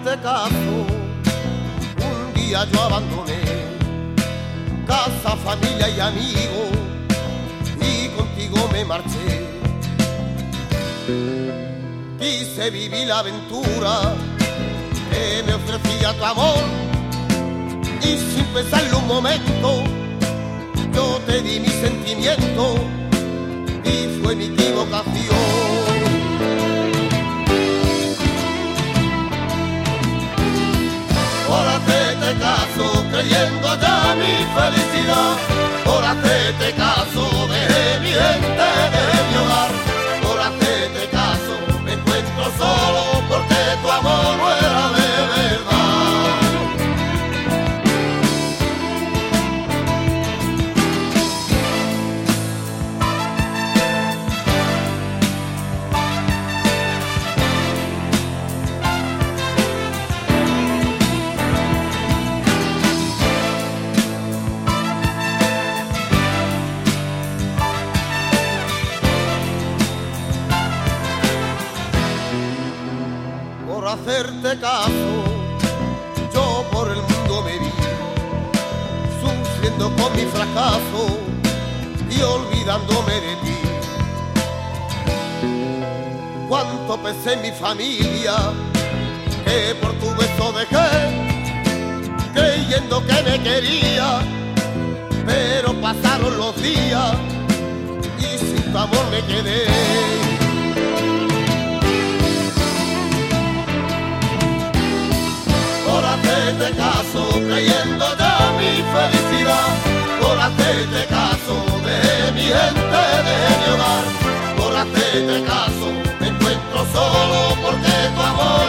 hacerte caso, un día yo abandoné casa, familia y amigos y contigo me marché. Quise vivir la aventura que me ofrecía tu amor y sin pensarlo un momento yo te di mi sentimiento y fue mi equivocación. Por hacerte caso creyendo ya mi felicidad, por hacerte caso dejé mi gente, dejé mi hogar, por hacerte caso me encuentro solo porque tu amor no era de verdad. Por hacerte caso, yo por el mundo me vi, sufriendo con mi fracaso y olvidándome de ti. Cuánto pesé en mi familia, que por tu beso dejé, creyendo que me quería, pero pasaron los días y sin tu amor me quedé. Por hacerte caso, creyendo ya mi felicidad, por hacerte caso, de mi gente, de mi hogar, por hacerte caso, me encuentro solo porque tu amor